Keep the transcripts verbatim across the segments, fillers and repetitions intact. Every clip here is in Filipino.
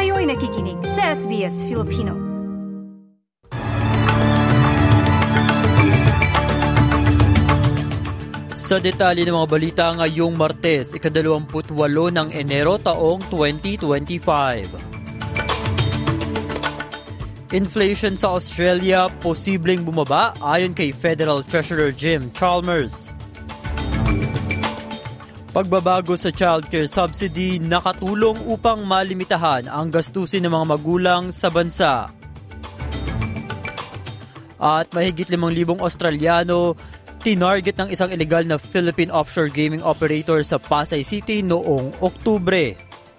Kayo'y nakikinig sa S B S Filipino. Sa detalye ng mga balita ngayong Martes, ikadalawamput walo ng Enero taong twenty twenty-five. Inflation sa Australia posibleng bumaba ayon kay Federal Treasurer Jim Chalmers. Pagbabago sa childcare subsidy nakatulong upang malimitahan ang gastusin ng mga magulang sa bansa. At mahigit limang libong Australiano tinarget ng isang illegal na Philippine offshore gaming operator sa Pasay City noong Oktubre.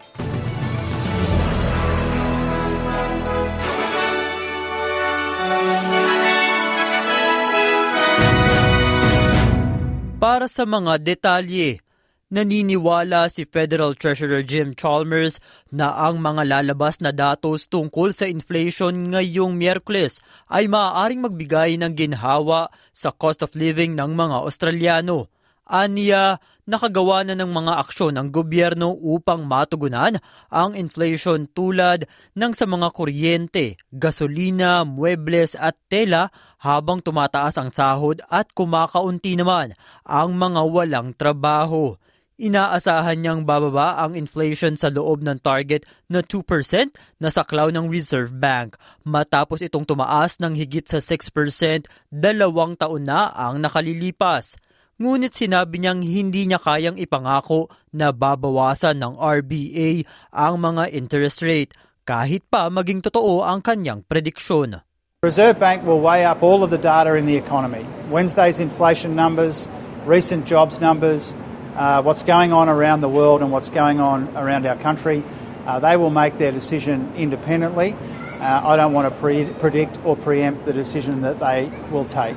Para sa mga detalye, naniniwala si Federal Treasurer Jim Chalmers na ang mga lalabas na datos tungkol sa inflation ngayong Miyerkules ay maaaring magbigay ng ginhawa sa cost of living ng mga Australiano. Aniya, nakagawa na ng mga aksyon ng gobyerno upang matugunan ang inflation tulad ng sa mga kuryente, gasolina, muebles at tela habang tumataas ang sahod at kumakaunti naman ang mga walang trabaho. Inaasahan niyang bababa ang inflation sa loob ng target na two percent na saklaw ng Reserve Bank matapos itong tumaas ng higit sa six percent dalawang taon na ang nakalilipas. Ngunit sinabi niyang hindi niya kayang ipangako na babawasan ng R B A ang mga interest rate kahit pa maging totoo ang kanyang prediksyon. The Reserve Bank will weigh up all of the data in the economy. Wednesday's inflation numbers, recent jobs numbers, Uh, what's going on around the world and what's going on around our country. Uh, they will make their decision independently. Uh, I don't want to pre- predict or preempt the decision that they will take.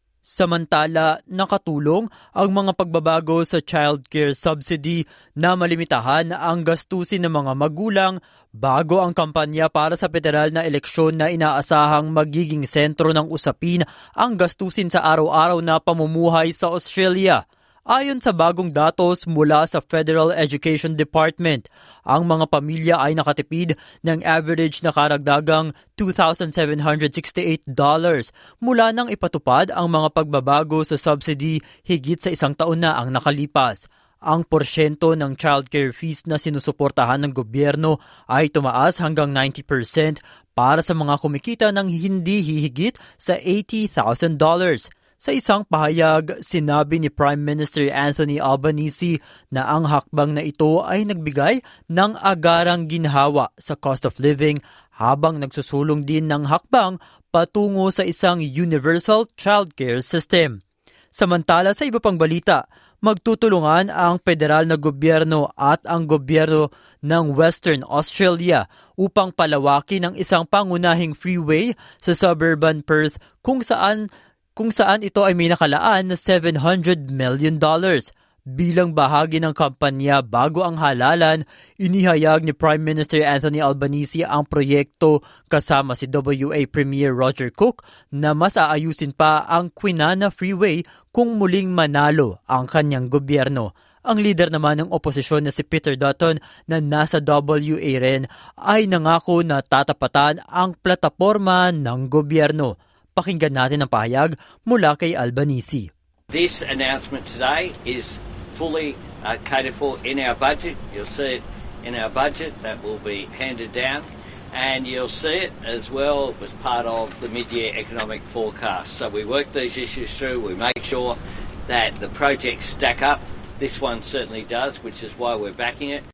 Samantala, nakatulong ang mga pagbabago sa childcare subsidy na malimitahan ang gastusin ng mga magulang bago ang kampanya para sa federal na eleksyon na inaasahang magiging sentro ng usapin ang gastusin sa araw-araw na pamumuhay sa Australia. Ayon sa bagong datos mula sa Federal Education Department, ang mga pamilya ay nakatipid ng average na karagdagang two thousand seven hundred sixty-eight dollars mula nang ipatupad ang mga pagbabago sa subsidy higit sa isang taon na ang nakalipas. Ang porsyento ng childcare fees na sinusuportahan ng gobyerno ay tumaas hanggang ninety percent para sa mga kumikita ng hindi hihigit sa eighty thousand dollars. Sa isang pahayag, sinabi ni Prime Minister Anthony Albanese na ang hakbang na ito ay nagbigay ng agarang ginhawa sa cost of living habang nagsusulong din ng hakbang patungo sa isang universal childcare system. Samantala sa iba pang balita, magtutulungan ang federal na gobyerno at ang gobyerno ng Western Australia upang palawakin ang isang pangunahing freeway sa suburban Perth kung saan kung saan ito ay may nakalaan na seven hundred million dollars. Bilang bahagi ng kampanya bago ang halalan, inihayag ni Prime Minister Anthony Albanese ang proyekto kasama si W A Premier Roger Cook na mas aayusin pa ang Kwinana Freeway kung muling manalo ang kanyang gobyerno. Ang leader naman ng oposisyon na si Peter Dutton na nasa W A rin ay nangako na tatapatan ang plataporma ng gobyerno. Pakinggan natin ang pahayag mula kay Albanese. This announcement today is fully uh, catered for in our budget. You'll see it in our budget that will be handed down, and you'll see it as well as part of the mid-year economic forecast. So we work these issues through, we make sure that the projects stack up. This one certainly does, which is why we're backing it.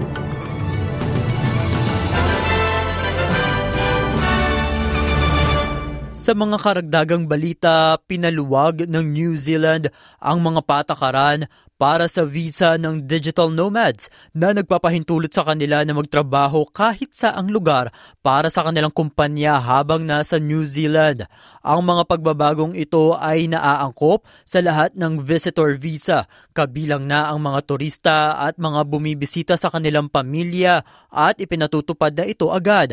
Sa mga karagdagang balita, pinaluwag ng New Zealand ang mga patakaran para sa visa ng digital nomads na nagpapahintulot sa kanila na magtrabaho kahit saang lugar para sa kanilang kumpanya habang nasa New Zealand. Ang mga pagbabagong ito ay naaangkop sa lahat ng visitor visa, kabilang na ang mga turista at mga bumibisita sa kanilang pamilya at ipinatutupad na ito agad.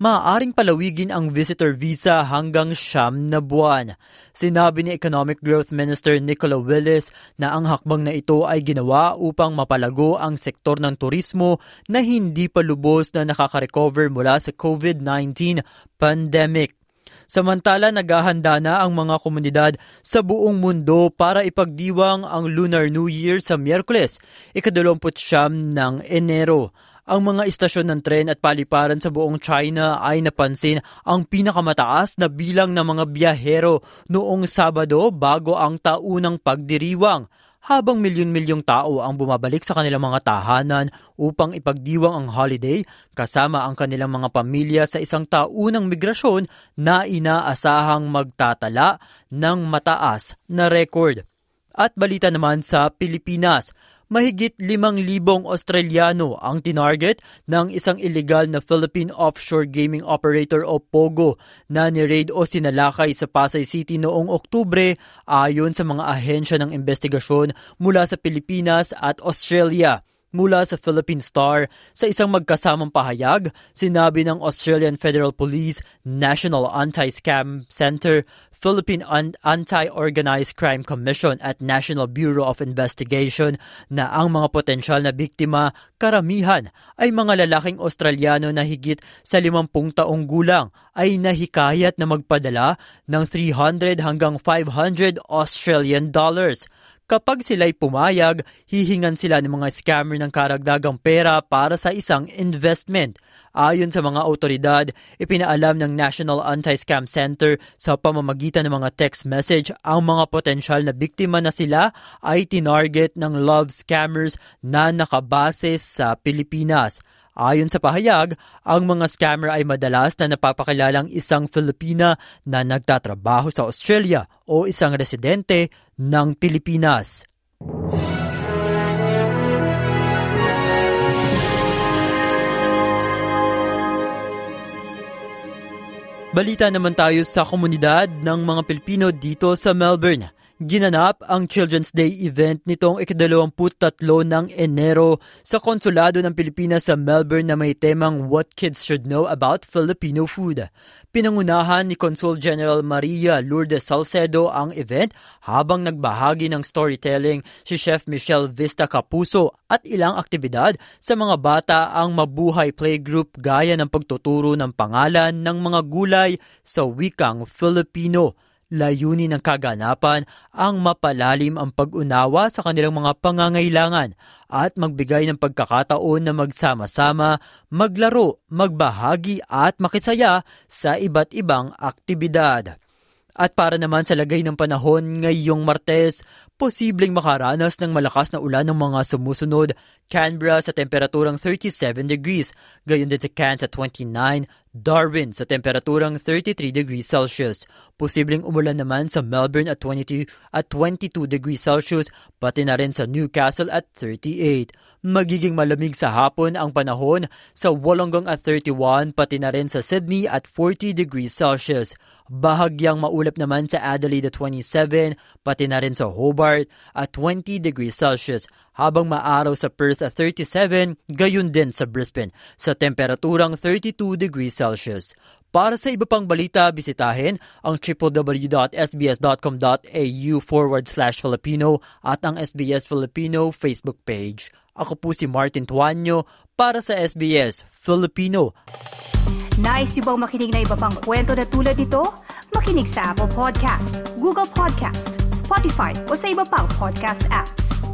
maaaring palawigin ang visitor visa hanggang siyam na buwan. Sinabi ni Economic Growth Minister Nicola Willis na ang hakbang na ito ay ginawa upang mapalago ang sektor ng turismo na hindi pa lubos na nakaka-recover mula sa COVID nineteen pandemic. Samantala, naghahanda na ang mga komunidad sa buong mundo para ipagdiwang ang Lunar New Year sa Miyerkules, ikadalawamput siyam ng Enero. Ang mga istasyon ng tren at paliparan sa buong China ay napansin ang pinakamataas na bilang ng mga biyahero noong Sabado bago ang taunang pagdiriwang, habang milyon-milyong tao ang bumabalik sa kanilang mga tahanan upang ipagdiwang ang holiday kasama ang kanilang mga pamilya sa isang taunang migrasyon na inaasahang magtatala ng mataas na record. At balita naman sa Pilipinas, mahigit limang libong Australiano ang tinarget ng isang illegal na Philippine Offshore Gaming Operator o POGO na ni-raid o sinalakay sa Pasay City noong Oktubre ayon sa mga ahensya ng investigasyon mula sa Pilipinas at Australia. Mula sa Philippine Star, sa isang magkasamang pahayag, sinabi ng Australian Federal Police, National Anti-Scam Center, Philippine Anti-Organized Crime Commission at National Bureau of Investigation na ang mga potensyal na biktima, karamihan ay mga lalaking Australiano na higit sa limampung taong gulang ay nahikayat na magpadala ng three hundred hanggang five hundred Australian dollars. Kapag sila'y pumayag, hihingan sila ng mga scammer ng karagdagang pera para sa isang investment. Ayon sa mga otoridad, ipinaalam ng National Anti-Scam Center sa pamamagitan ng mga text message ang mga potensyal na biktima na sila ay tinarget ng love scammers na nakabase sa Pilipinas. Ayon sa pahayag, ang mga scammer ay madalas na napapakilalang isang Filipina na nagtatrabaho sa Australia o isang residente ng Pilipinas. Balita naman tayo sa komunidad ng mga Pilipino dito sa Melbourne. Ginanap ang Children's Day event nitong ikadalawamput tatlo ng Enero sa Konsulado ng Pilipinas sa Melbourne na may temang What Kids Should Know About Filipino Food. Pinangunahan ni Consul General Maria Lourdes Salcedo ang event habang nagbahagi ng storytelling si Chef Michelle Vista Capuso at ilang aktibidad sa mga bata ang Mabuhay Playgroup gaya ng pagtuturo ng pangalan ng mga gulay sa wikang Filipino. Layunin ng kaganapan ang mapalalim ang pag-unawa sa kanilang mga pangangailangan at magbigay ng pagkakataon na magsama-sama, maglaro, magbahagi at makisaya sa iba't ibang aktibidad. At para naman sa lagay ng panahon ngayong Martes, posibleng makaranas ng malakas na ulan ng mga sumusunod. Canberra sa temperaturang thirty-seven degrees, gayon din sa Cairns sa twenty-nine, Darwin sa temperaturang thirty-three degrees Celsius. Posibleng umulan naman sa Melbourne at twenty-two at twenty-two degrees Celsius, pati na rin sa Newcastle at thirty-eight. Magiging malamig sa hapon ang panahon sa Wollongong at thirty-one, pati na rin sa Sydney at forty degrees Celsius. Bahagyang maulap naman sa Adelaide at twenty-seven, pati na rin sa Hobart at twenty degrees Celsius, habang maaraw sa Perth at thirty-seven, gayon din sa Brisbane sa temperaturang thirty-two degrees Celsius. Para sa iba pang balita, bisitahin ang www.sbs.com.au forward slash Filipino at ang S B S Filipino Facebook page. Ako po si Martin Tuanyo para sa S B S Filipino. Nice yung bang makinig na iba pang kwento na tulad ito? Makinig sa Apple Podcast, Google Podcast, Spotify o sa iba pang podcast apps.